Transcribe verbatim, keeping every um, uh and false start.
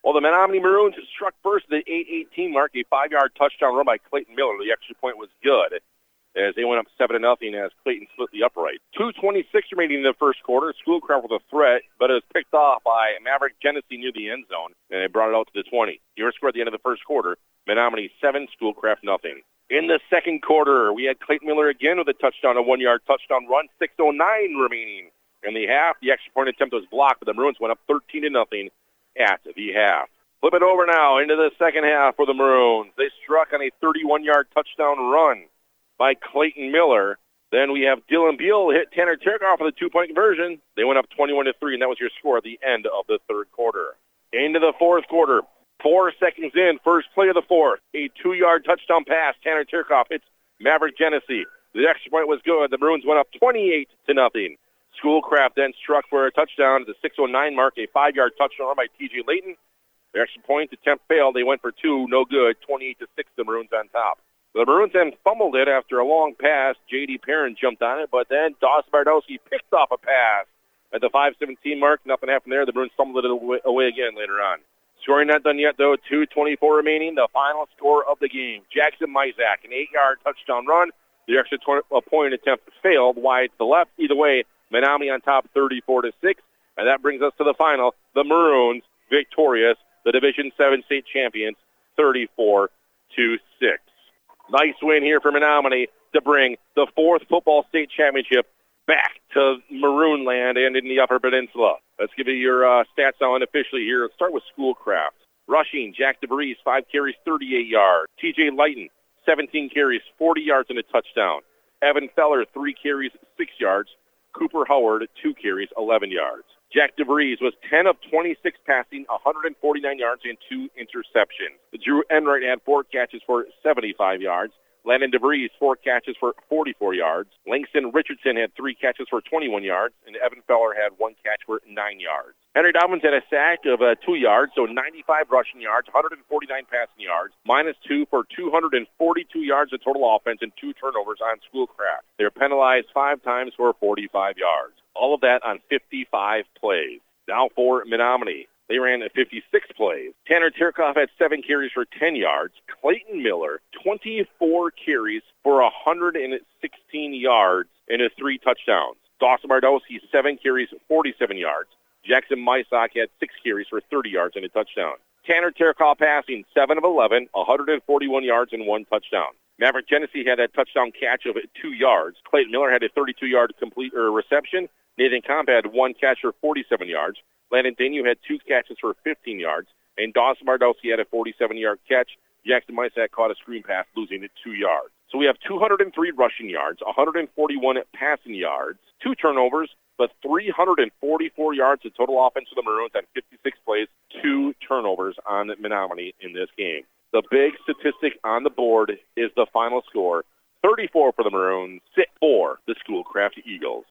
Well, the Menominee Maroons struck first at the eight eighteen mark, a five-yard touchdown run by Clayton Miller. The extra point was good as they went up seven to nothing as Clayton split the upright. two twenty-six remaining in the first quarter. Schoolcraft was a threat, but it was picked off by Maverick Genesee near the end zone, and they brought it out to the twenty. Your score at the end of the first quarter, Menominee seven, Schoolcraft nothing. In the second quarter, we had Clayton Miller again with a touchdown, a one-yard touchdown run, six oh nine remaining in the half. The extra point attempt was blocked, but the Maroons went up thirteen to nothing at the half. Flip it over now into the second half for the Maroons. They struck on a thirty-one-yard touchdown run by Clayton Miller. Then we have Dylan Beal hit Tanner Tirkoff with a two-point conversion. They went up twenty-one to three, and that was your score at the end of the third quarter. Into the fourth quarter. Four seconds in, first play of the fourth. A two-yard touchdown pass. Tanner Tirkoff hits Maverick Genesee. The extra point was good. The Maroons went up twenty-eight to nothing. Schoolcraft then struck for a touchdown at the six oh nine mark, a five-yard touchdown run by T J Layton. The extra point attempt failed. They went for two, no good, twenty-eight to six, the Maroons on top. The Maroons then fumbled it after a long pass. J D. Perrin jumped on it, but then Dawson Bardowski picked off a pass at the five seventeen mark. Nothing happened there. The Maroons fumbled it away, away again later on. Scoring not done yet, though. two twenty-four remaining. The final score of the game. Jackson Mysak, an eight-yard touchdown run. The extra point attempt failed wide to the left. Either way, Menominee on top thirty-four to six. And that brings us to the final. The Maroons victorious. The Division seven state champions, thirty-four to six. Nice win here for Menominee to bring the fourth football state championship back to Maroon Land and in the Upper Peninsula. Let's give you your uh, stats now unofficially here. Let's start with Schoolcraft. Rushing, Jack DeVries, five carries, thirty-eight yards. T J Lighton, seventeen carries, forty yards and a touchdown. Evan Feller, three carries, six yards. Cooper Howard, two carries, eleven yards. Jack DeVries was ten of twenty-six passing, one hundred forty-nine yards, and two interceptions. Drew Enright had four catches for seventy-five yards. Landon DeVries, four catches for forty-four yards. Langston Richardson had three catches for twenty-one yards, and Evan Feller had one catch for nine yards. Henry Dobbins had a sack of uh, two yards, so ninety-five rushing yards, one hundred forty-nine passing yards, minus two for two hundred forty-two yards of total offense and two turnovers on Schoolcraft. They were penalized five times for forty-five yards. All of that on fifty-five plays. Now for Menominee. They ran fifty-six plays. Tanner Tirkoff had seven carries for ten yards. Clayton Miller, twenty-four carries for one hundred sixteen yards and his three touchdowns. Dawson Bardowski, seven carries, forty-seven yards. Jackson Mysak had six carries for thirty yards and a touchdown. Tanner Tirkoff passing, seven of eleven, one hundred forty-one yards and one touchdown. Maverick Genesee had a touchdown catch of two yards. Clayton Miller had a thirty-two-yard complete or reception. Nathan Comp had one catch for forty-seven yards. Landon Danu had two catches for fifteen yards. And Dawson Bardowski had a forty-seven-yard catch. Jackson Mysak caught a screen pass, losing it two yards. So we have two hundred three rushing yards, one hundred forty-one passing yards, two turnovers, but three hundred forty-four yards of total offense for the Maroons on fifty-six plays, two turnovers on Menominee in this game. The big statistic on the board is the final score, thirty-four for the Maroons, six for the Schoolcraft Eagles.